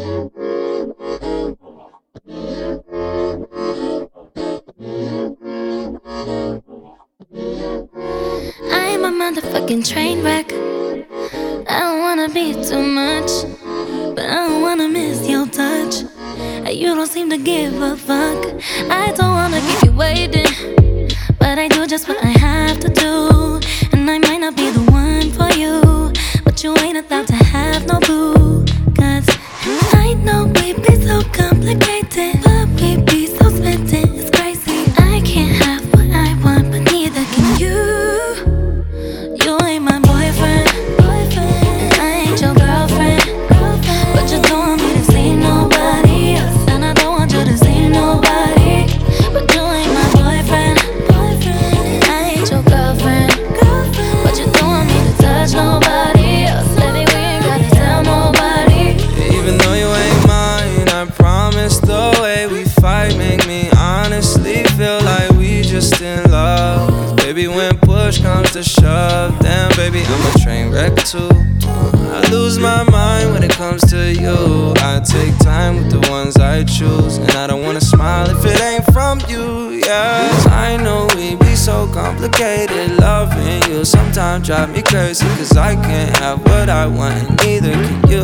I'm a motherfucking train wreck. I don't wanna be too much, but I don't wanna miss your touch. You don't seem to give a fuck. I don't wanna keep you waiting, but I do just what I have to do. And I might not be the one for you, but you ain't allowed to have no boo. Cause I know we be so complicated, but we be so smitten, it's crazy. I can't have what I want, but neither can you. You ain't my boyfriend, and I ain't your girlfriend, but you don't want me to see nobody else, and I don't want you to see nobody. But you ain't my boyfriend, and I ain't your girlfriend, but you don't want me to touch nobody else. Baby, we ain't gotta tell nobody. Even though you ain't mine, I promise the way we fight make me honestly feel like we just in love. 'Cause baby, when push comes to shove, damn baby, I'm a train wreck too. I lose my mind when it comes to you. I take time with the ones I choose, and I don't wanna smile if it ain't from you, yeah. 'Cause I know we be so complicated. Loving you sometimes drive me crazy, 'cause I can't have what I want, and neither can you.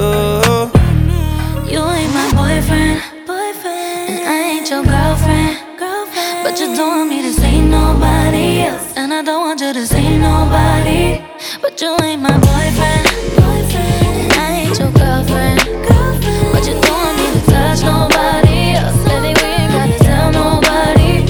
You ain't my boyfriend, and I ain't your girlfriend, but you don't want me to see nobody else, and I don't want you to see nobody. But you ain't my boyfriend, and I ain't your girlfriend, but you don't want me to touch nobody else. Baby, we ain't gotta tell nobody.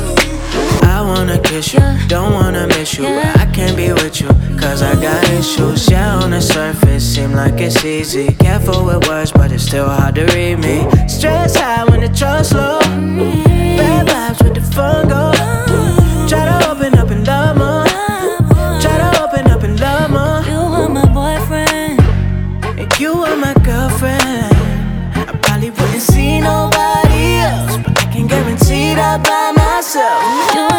I wanna kiss you, don't wanna miss you, but I can't be with you, cause I got issues. Yeah, on the surface, seem like it's easy. Careful with words, but it's still hard to read me. Stress high when the trust low, bad vibes with the fun go. Try to open up and love more, try to open up and love more. You are my boyfriend, And you are my girlfriend. I probably wouldn't see nobody else, but I can guarantee that by myself. you